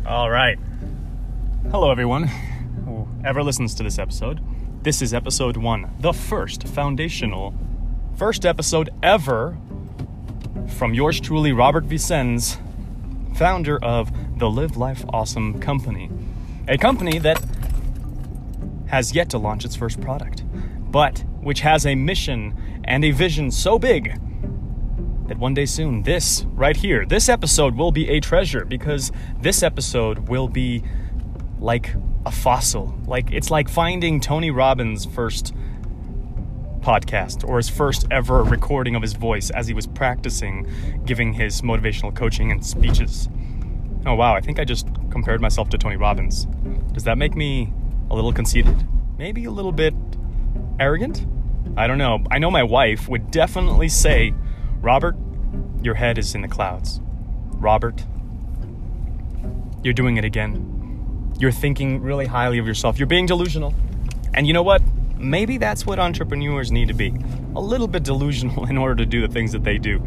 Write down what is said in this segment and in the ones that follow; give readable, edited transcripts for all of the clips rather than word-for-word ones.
All right. Hello, everyone who ever listens to this episode. This is episode 1, the first episode ever from yours truly, Robert Vicens, founder of the Live Life Awesome company. A company that has yet to launch its first product, but which has a mission and a vision so big that one day soon, this right here, this episode will be a treasure, because this episode will be like a fossil. It's like finding Tony Robbins' first podcast or his first ever recording of his voice as he was practicing giving his motivational coaching and speeches. Oh wow, I think I just compared myself to Tony Robbins. Does that make me a little conceited? Maybe a little bit arrogant? I don't know. I know my wife would definitely say, Robert, your head is in the clouds. Robert, you're doing it again. You're thinking really highly of yourself. You're being delusional. And you know what? Maybe that's what entrepreneurs need to be. A little bit delusional in order to do the things that they do.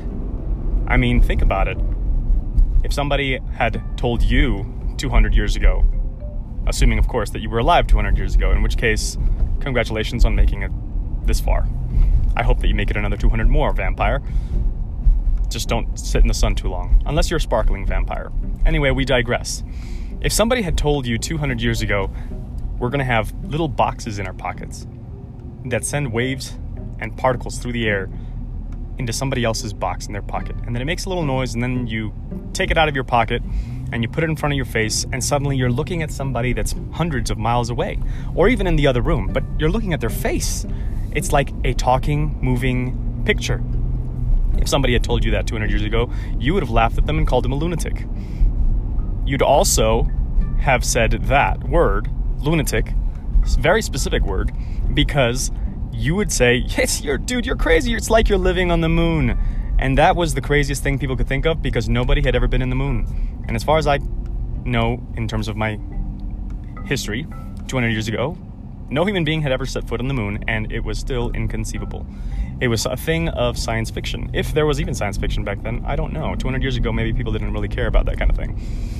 I mean, think about it. If somebody had told you 200 years ago, assuming, of course, that you were alive 200 years ago, in which case, congratulations on making it this far. I hope that you make it another 200 more, vampire. Just don't sit in the sun too long, unless you're a sparkling vampire. Anyway, we digress. If somebody had told you 200 years ago, we're going to have little boxes in our pockets that send waves and particles through the air into somebody else's box in their pocket, and then it makes a little noise, and then you take it out of your pocket and you put it in front of your face, and suddenly you're looking at somebody that's hundreds of miles away, or even in the other room, but you're looking at their face. It's like a talking, moving picture. If somebody had told you that 200 years ago, you would have laughed at them and called them a lunatic. You'd also have said that word, lunatic, very specific word, because you would say, yes, you're crazy. It's like you're living on the moon. And that was the craziest thing people could think of, because nobody had ever been in the moon. And as far as I know, in terms of my history, 200 years ago, no human being had ever set foot on the moon, and it was still inconceivable. It was a thing of science fiction. If there was even science fiction back then, I don't know. 200 years ago, maybe people didn't really care about that kind of thing.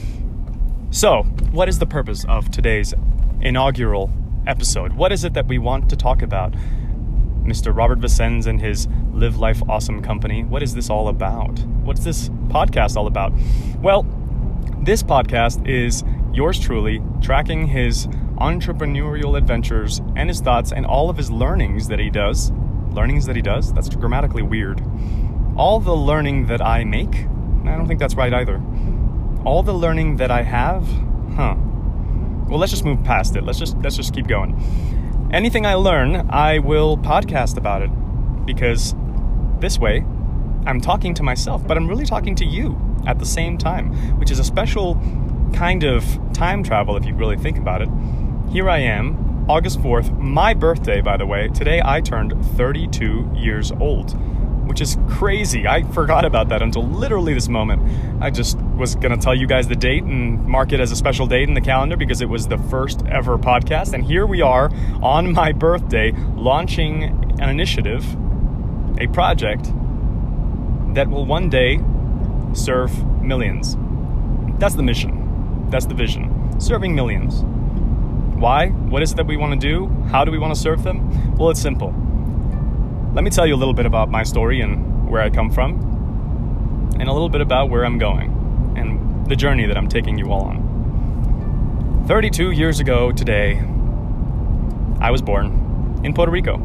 So, what is the purpose of today's inaugural episode? What is it that we want to talk about? Mr. Robert Vicens and his Live Life Awesome company. What is this all about? What's this podcast all about? Well, this podcast is yours truly tracking his entrepreneurial adventures and his thoughts and all of his learnings that he does. That's grammatically weird. All the learning that I make? I don't think that's right either. All the learning that I have? Well, let's just move past it. Let's just keep going. Anything I learn, I will podcast about it, because this way I'm talking to myself, but I'm really talking to you at the same time, which is a special kind of time travel if you really think about it. Here I am, August 4th, my birthday, by the way. Today I turned 32 years old, which is crazy. I forgot about that until literally this moment. I just was going to tell you guys the date and mark it as a special date in the calendar, because it was the first ever podcast. And here we are on my birthday launching an initiative, a project that will one day serve millions. That's the mission. That's the vision. Serving millions. Why? What is it that we want to do? How do we want to serve them? Well, it's simple. Let me tell you a little bit about my story and where I come from, and a little bit about where I'm going and the journey that I'm taking you all on. 32 years ago today, I was born in Puerto Rico,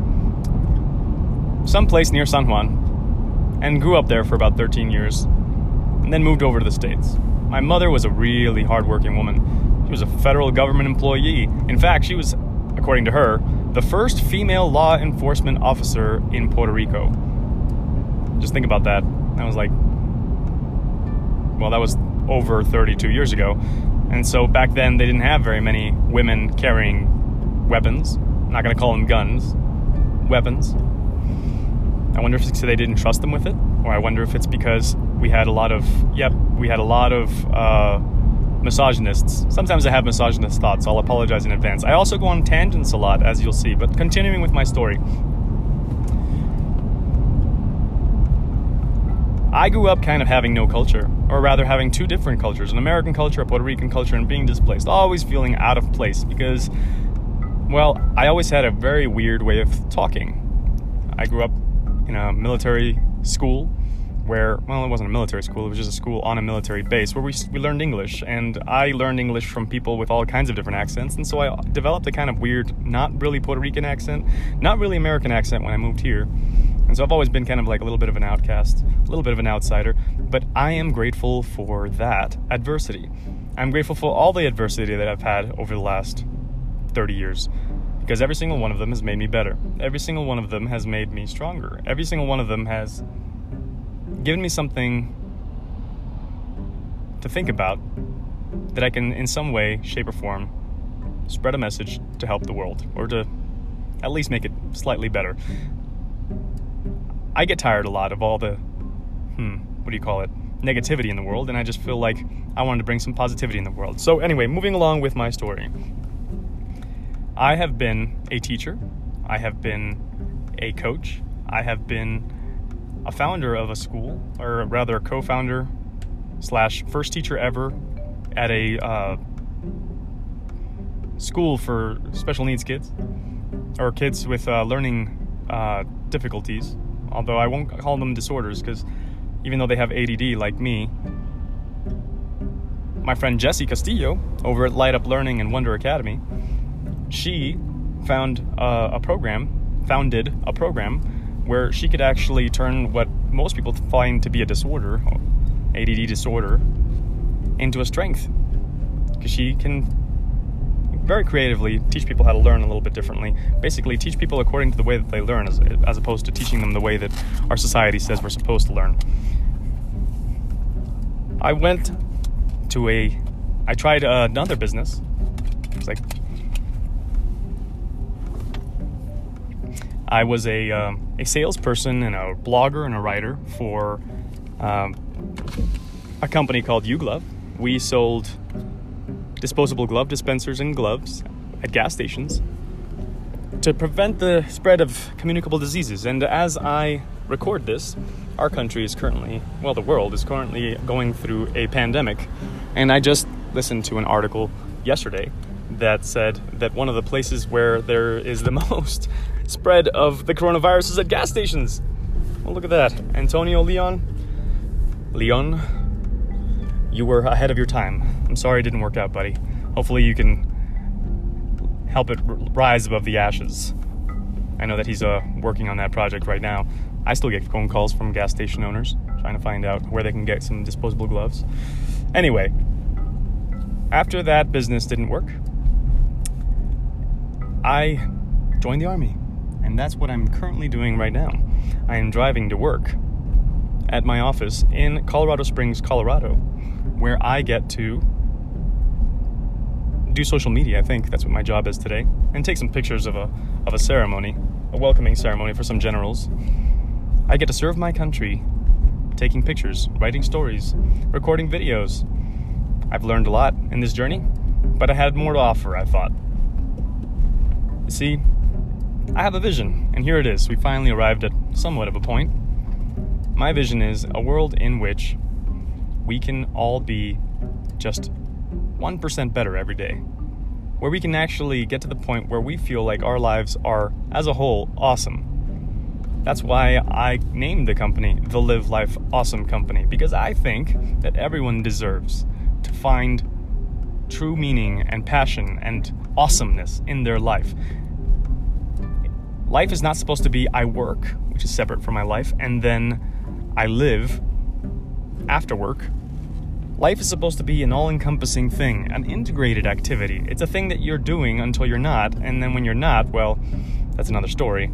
someplace near San Juan, and grew up there for about 13 years, and then moved over to the States. My mother was a really hardworking woman. She was a federal government employee. In fact, she was, according to her, the first female law enforcement officer in Puerto Rico. Just think about that. I was like, well, that was over 32 years ago. And so back then, they didn't have very many women carrying weapons. I'm not going to call them guns. Weapons. I wonder if it's because they didn't trust them with it, or I wonder if it's because we had a lot of misogynists. Sometimes I have misogynist thoughts. I'll apologize in advance. I also go on tangents a lot, as you'll see, but continuing with my story. I grew up kind of having no culture, or rather having two different cultures, an American culture, a Puerto Rican culture, and being displaced, always feeling out of place because, well, I always had a very weird way of talking. I grew up in a military school where, well, it wasn't a military school, it was just a school on a military base where we learned English, and I learned English from people with all kinds of different accents, and so I developed a kind of weird, not really Puerto Rican accent, not really American accent when I moved here, and so I've always been kind of like a little bit of an outcast, a little bit of an outsider, but I am grateful for that adversity. I'm grateful for all the adversity that I've had over the last 30 years, because every single one of them has made me better. Every single one of them has made me stronger. Every single one of them has given me something to think about that I can, in some way, shape or form, spread a message to help the world, or to at least make it slightly better. I get tired a lot of all the, negativity in the world, and I just feel like I wanted to bring some positivity in the world. So anyway, moving along with my story. I have been a teacher. I have been a coach. I have been a founder of a school, or rather a co-founder / first teacher ever at a school for special needs kids, or kids with learning difficulties, although I won't call them disorders, because even though they have ADD like me, my friend Jessie Castillo over at Light Up Learning and Wonder Academy, she founded a program where she could actually turn what most people find to be a disorder, ADD disorder, into a strength. Because she can very creatively teach people how to learn a little bit differently. Basically, teach people according to the way that they learn, as opposed to teaching them the way that our society says we're supposed to learn. I tried another business. It's like, I was a salesperson and a blogger and a writer for a company called UGlove. We sold disposable glove dispensers and gloves at gas stations to prevent the spread of communicable diseases. And as I record this, our country is currently, the world is currently going through a pandemic. And I just listened to an article yesterday that said that one of the places where there is the most spread of the coronavirus is at gas stations. Well, look at that. Antonio Leon, you were ahead of your time. I'm sorry it didn't work out, buddy. Hopefully you can help it rise above the ashes. I know that he's working on that project right now. I still get phone calls from gas station owners trying to find out where they can get some disposable gloves. Anyway, after that business didn't work, I joined the Army. And that's what I'm currently doing right now. I am driving to work at my office in Colorado Springs, Colorado, where I get to do social media. I think that's what my job is today, and take some pictures of a ceremony, a welcoming ceremony for some generals. I get to serve my country, taking pictures, writing stories, recording videos. I've learned a lot in this journey, but I had more to offer, I thought. See, I have a vision, and here it is. We finally arrived at somewhat of a point. My vision is a world in which we can all be just 1% better every day, where we can actually get to the point where we feel like our lives are, as a whole, awesome. That's why I named the company the Live Life Awesome Company, because I think that everyone deserves to find true meaning and passion and awesomeness in their life. Life is not supposed to be I work, which is separate from my life, and then I live after work. Life is supposed to be an all-encompassing thing, an integrated activity. It's a thing that you're doing until you're not, and then when you're not, well, that's another story.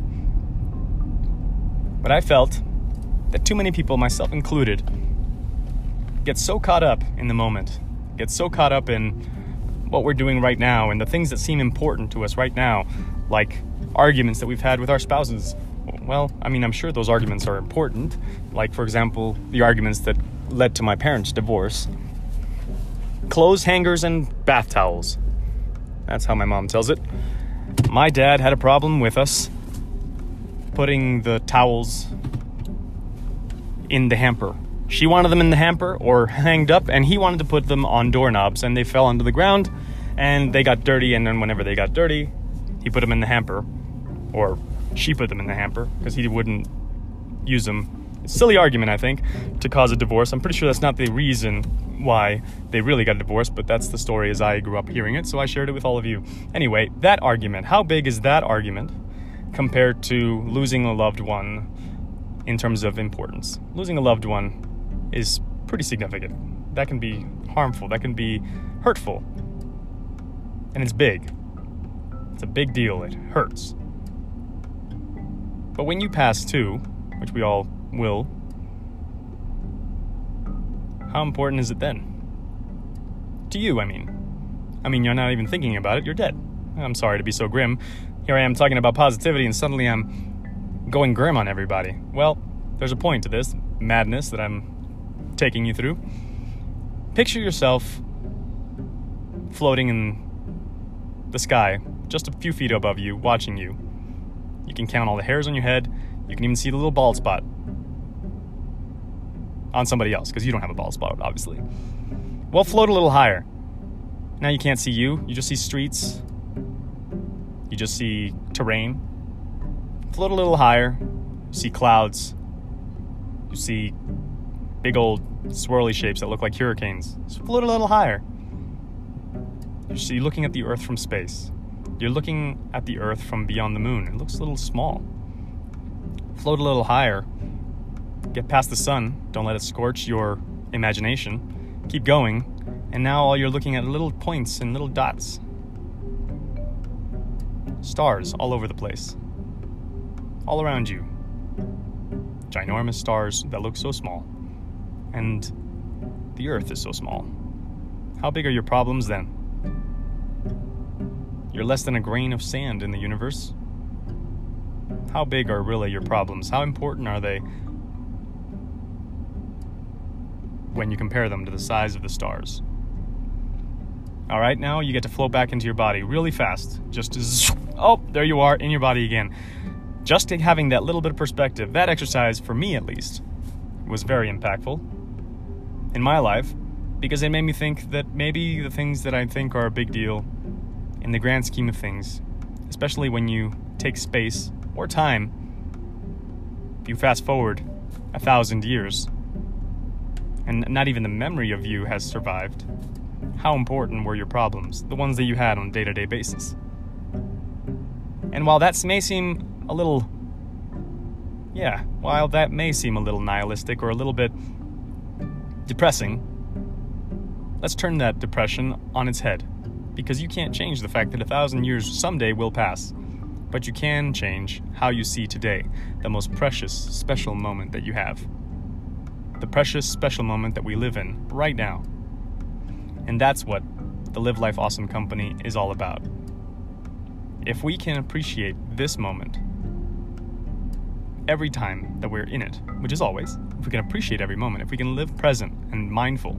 But I felt that too many people, myself included, get so caught up in the moment, get so caught up in what we're doing right now and the things that seem important to us right now, like arguments that we've had with our spouses. Well, I mean, I'm sure those arguments are important, like, for example, the arguments that led to my parents' divorce. Clothes hangers and bath towels. That's how my mom tells it. My dad had a problem with us putting the towels in the hamper She wanted them in the hamper or hanged up, and he wanted to put them on doorknobs, and they fell onto the ground, and they got dirty, and then whenever they got dirty, he put them in the hamper, or she put them in the hamper, because he wouldn't use them. Silly argument, I think, to cause a divorce. I'm pretty sure that's not the reason why they really got a divorce, but that's the story as I grew up hearing it, so I shared it with all of you. Anyway, that argument, how big is that argument compared to losing a loved one in terms of importance? Losing a loved one is pretty significant. That can be harmful, that can be hurtful, and it's big. It's a big deal, it hurts. But when you pass too, which we all will, how important is it then? To you, I mean, you're not even thinking about it, you're dead. I'm sorry to be so grim. Here I am talking about positivity, and suddenly I'm going grim on everybody. Well, there's a point to this madness that I'm taking you through. Picture yourself floating in the sky, just a few feet above you, watching you. You can count all the hairs on your head. You can even see the little bald spot on somebody else, because you don't have a bald spot, obviously. Well, float a little higher. Now you can't see you just see streets. You just see terrain. Float a little higher. You see clouds. You see big old swirly shapes that look like hurricanes. So float a little higher. You're looking at the Earth from space. You're looking at the Earth from beyond the moon. It looks a little small. Float a little higher. Get past the sun. Don't let it scorch your imagination. Keep going. And now all you're looking at are little points and little dots. Stars all over the place. All around you. Ginormous stars that look so small. And the Earth is so small. How big are your problems then? You're less than a grain of sand in the universe. How big are really your problems? How important are they when you compare them to the size of the stars? All right, now you get to float back into your body really fast. Just as, oh, there you are in your body again. Just having that little bit of perspective, that exercise, for me at least, was very impactful in my life, because it made me think that maybe the things that I think are a big deal in the grand scheme of things, especially when you take space or time, if you fast forward 1,000 years and not even the memory of you has survived, how important were your problems, the ones that you had on a day-to-day basis? And while that may seem a little nihilistic or a little bit depressing, let's turn that depression on its head. Because you can't change the fact that 1,000 years someday will pass. But you can change how you see today, the most precious, special moment that you have. The precious, special moment that we live in right now. And that's what the Live Life Awesome Company is all about. If we can appreciate this moment every time that we're in it, which is always, if we can appreciate every moment, if we can live present and mindful,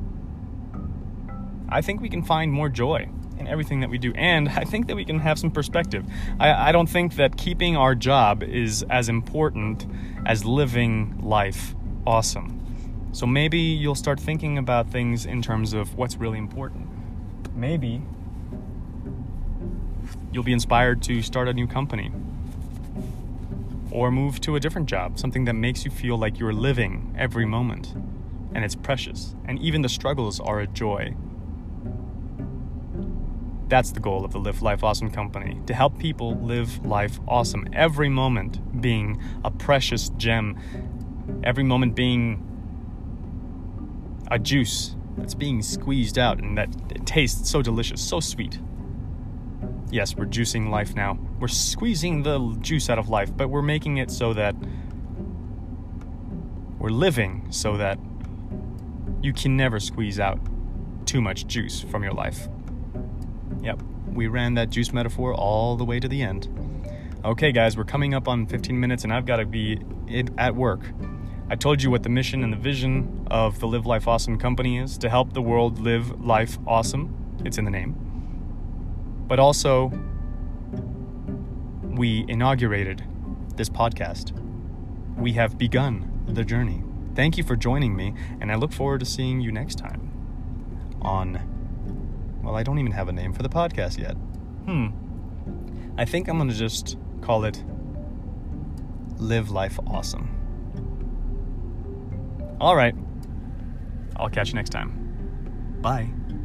I think we can find more joy in everything that we do, and I think that we can have some perspective. I don't think that keeping our job is as important as living life awesome. So maybe you'll start thinking about things in terms of what's really important. Maybe you'll be inspired to start a new company or move to a different job, something that makes you feel like you're living every moment and it's precious, and even the struggles are a joy. That's the goal of the Live Life Awesome Company, to help people live life awesome. Every moment being a precious gem. Every moment being a juice that's being squeezed out and that it tastes so delicious, so sweet. Yes, we're juicing life now. We're squeezing the juice out of life, but we're making it so that we're living so that you can never squeeze out too much juice from your life. Yep, we ran that juice metaphor all the way to the end. Okay, guys, we're coming up on 15 minutes and I've got to be at work. I told you what the mission and the vision of the Live Life Awesome Company is, to help the world live life awesome. It's in the name. But also, we inaugurated this podcast. We have begun the journey. Thank you for joining me, and I look forward to seeing you next time on, well, I don't even have a name for the podcast yet. I think I'm going to just call it Live Life Awesome. All right. I'll catch you next time. Bye.